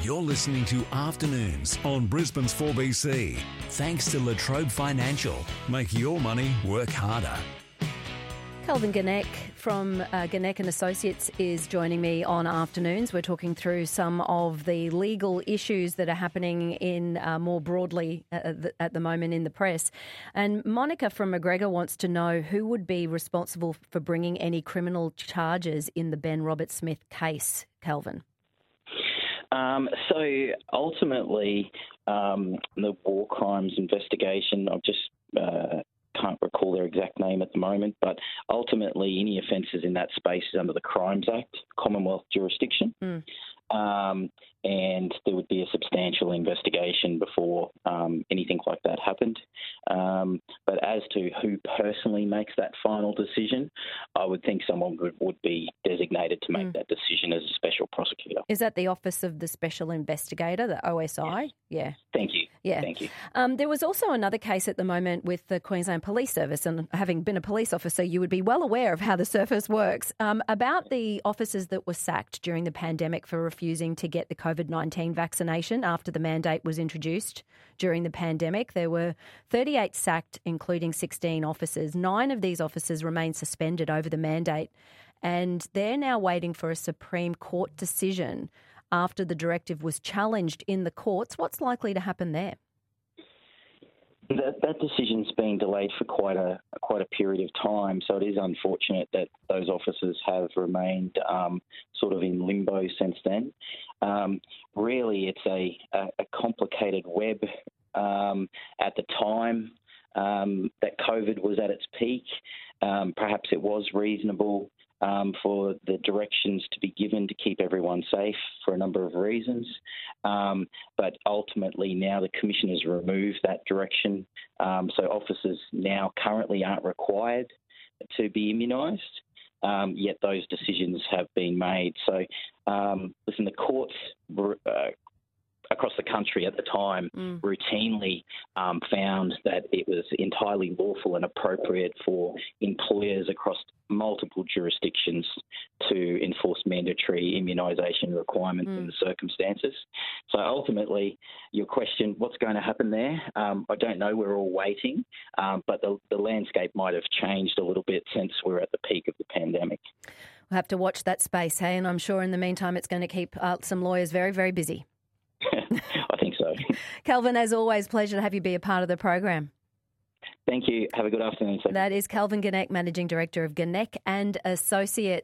You're listening to Afternoons on Brisbane's 4BC. Thanks to La Trobe Financial. Make your money work harder. Kelvin Gannett from Gannett and Associates is joining me on Afternoons. We're talking through some of the legal issues that are happening in more broadly at the moment in the press. And Monica from McGregor wants to know who would be responsible for bringing any criminal charges in the Ben Roberts-Smith case, Kelvin. So ultimately, the war crimes investigation, I've just can't recall their exact name at the moment, but ultimately any offences in that space is under the Crimes Act, Commonwealth jurisdiction. And there would be a substantial investigation before anything like that happened. But as to who personally makes that final decision, I would think someone would be designated to make that decision as a special prosecutor. Is that the Office of the Special Investigator, the OSI? Yes. Yeah. Thank you. Yeah. Thank you. There was also another case at the moment with the Queensland Police Service, and having been a police officer, you would be well aware of how the service works, about the officers that were sacked during the pandemic for refusing to get the COVID-19 vaccination after the mandate was introduced during the pandemic. There were 38 sacked, including 16 officers. 9 of these officers remain suspended over the mandate, and they're now waiting for a Supreme Court decision after the directive was challenged in the courts. What's likely to happen there? That decision's been delayed for quite a period of time, so it is unfortunate that those officers have remained sort of in limbo since then. Really, it's a complicated web. At the time that COVID was at its peak, perhaps it was reasonable for the directions to be given to keep everyone safe for a number of reasons. But ultimately now the Commission has removed that direction. So officers now currently aren't required to be immunised, yet those decisions have been made. So listen, the courts across the country at the time routinely found that it was entirely lawful and appropriate for employers across multiple jurisdictions to enforce mandatory immunisation requirements in the circumstances. So ultimately, your question, what's going to happen there? I don't know. We're all waiting, but the landscape might have changed a little bit since we're at the peak of the pandemic. We'll have to watch that space, hey? And I'm sure in the meantime it's going to keep some lawyers very, very busy. I think so. Kelvin, as always, pleasure to have you be a part of the program. Thank you. Have a good afternoon. That is Kelvin Gannett, Managing Director of Gannett and Associates.